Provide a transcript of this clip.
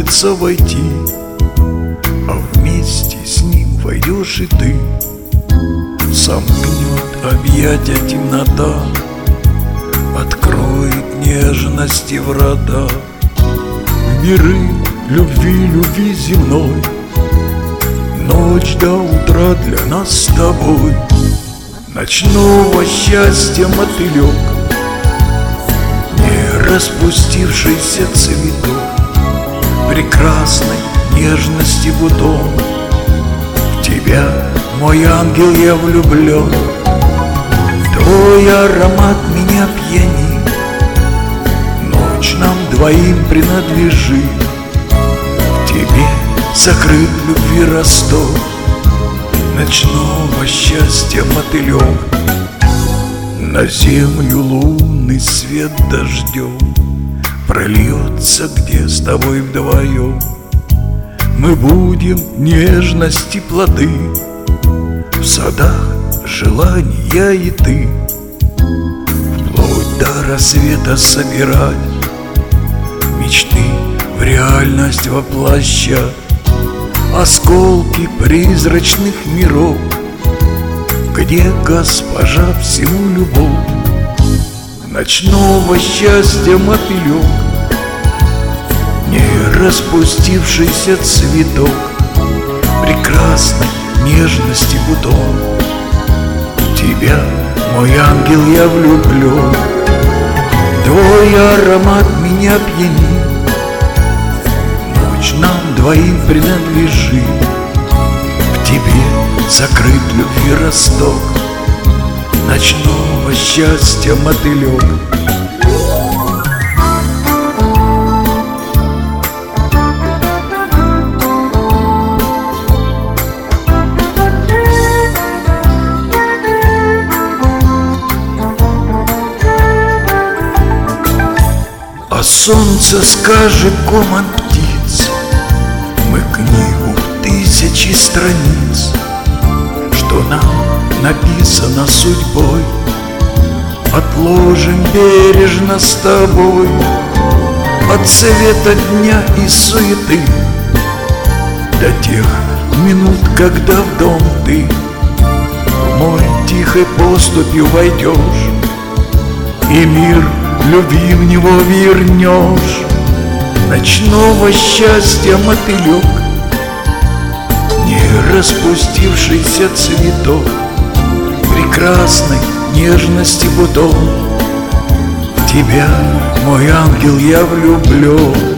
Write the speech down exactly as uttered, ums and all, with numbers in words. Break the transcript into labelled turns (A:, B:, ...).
A: осмелится войти, а вместе с ним войдешь и ты. Сомкнет объятия темнота, откроет нежности врата в миры любви, любви земной. Ночь до утра для нас с тобой, ночного счастья мотылек, не распустившийся цветок, прекрасной нежности бутон. В тебя, мой ангел, я влюблен, твой аромат меня пьянит, ночь нам двоим принадлежит. В тебе закрыт любви росток, ночного счастья мотылек. На землю лунный свет дождем прольется, где с тобой вдвоем мы будем нежности плоды, в садах желания и ты. Вплоть до рассвета собирать мечты, в реальность воплощать осколки призрачных миров, где госпожа всему любовь. Ночного счастья мотылек, не распустившийся цветок, прекрасной нежности бутон. В тебя, мой ангел, я влюблен, твой аромат меня пьянит, ночь нам двоим принадлежит. В тебе закрыт любви росток, ночного счастья мотылек. А солнце скажет гомон птиц, мы книгу тысячи страниц, что нам написано судьбой, отложим бережно с тобой. От света дня и суеты до тех минут, когда в дом ты мой тихой поступью войдешь, и мир любви в него вернешь. Ночного счастья мотылек, не распустившийся цветок, прекрасной нежности бутон. В тебя, мой ангел, я влюблен.